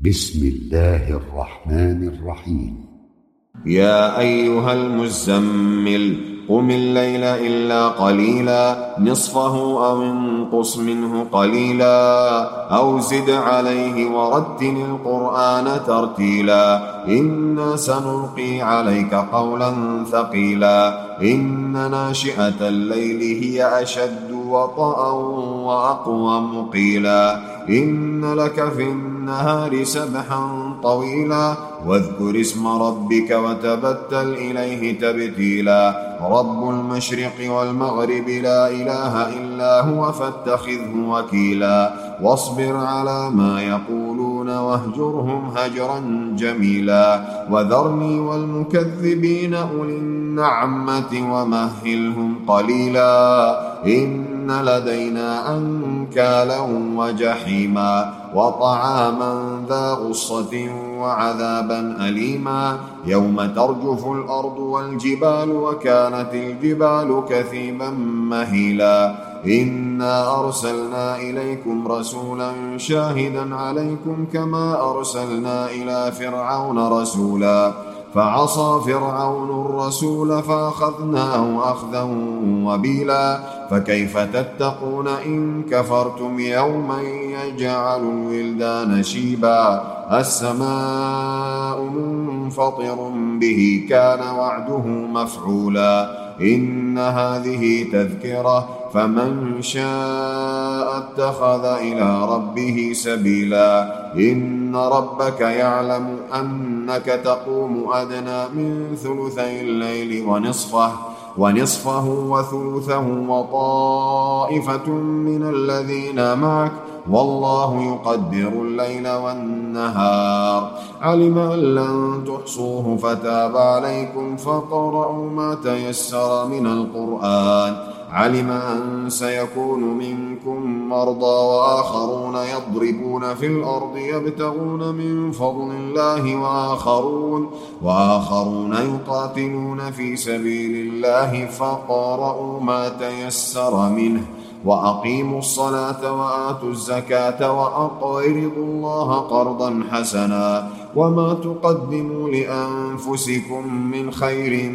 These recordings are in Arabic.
بسم الله الرحمن الرحيم. يا أيها المزمل قم الليل إلا قليلا نصفه أو انقص منه قليلا أو زد عليه ورتل القرآن ترتيلا إنا سنلقي عليك قولا ثقيلا إن ناشئة الليل هي أشد وطئا وأقوم قيلا إن لك في النهار سبحا طويلا واذكر اسم ربك وتبتل إليه تبتيلا رب المشرق والمغرب لا إله إلا هو فاتخذه وكيلا واصبر على ما يقولون واهجرهم هجرا جميلا وذرني والمكذبين أولي النعمة ومهلهم قليلا إن لدينا أنكالا وجحيما وطعاما ذا غصة وعذابا أليما يوم ترجف الأرض والجبال وكانت الجبال كثيبا مهيلا إنا أرسلنا إليكم رسولا شاهدا عليكم كما أرسلنا إلى فرعون رسولا فعصى فرعون الرسول فأخذناه أخذا وبيلا فكيف تتقون إن كفرتم يوما يجعل الولدان شيبا السماء منفطر به كان وعده مفعولا إن هذه تذكرة فمن شاء اتخذ إلى ربه سبيلا إن ربك يعلم أنك تقوم أدنى من ثلثي الليل ونصفه وثلثه وطائفة من الذين معك والله يقدر الليل والنهار علم أن لن تحصوه فتاب عليكم فاقرؤوا ما تيسر من القرآن علم أن سيكون منكم مرضى وآخرون يضربون في الأرض يبتغون من فضل الله وآخرون يقاتلون في سبيل الله فاقرؤوا ما تيسر منه وأقيموا الصلاة وآتوا الزكاة وأقرضوا الله قرضا حسنا وما تقدموا لأنفسكم من خير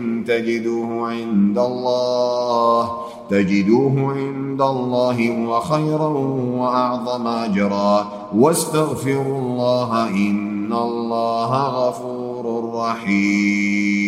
تجدوه عند الله هو خيرا وأعظم أجرا واستغفروا الله إن الله غفور رحيم.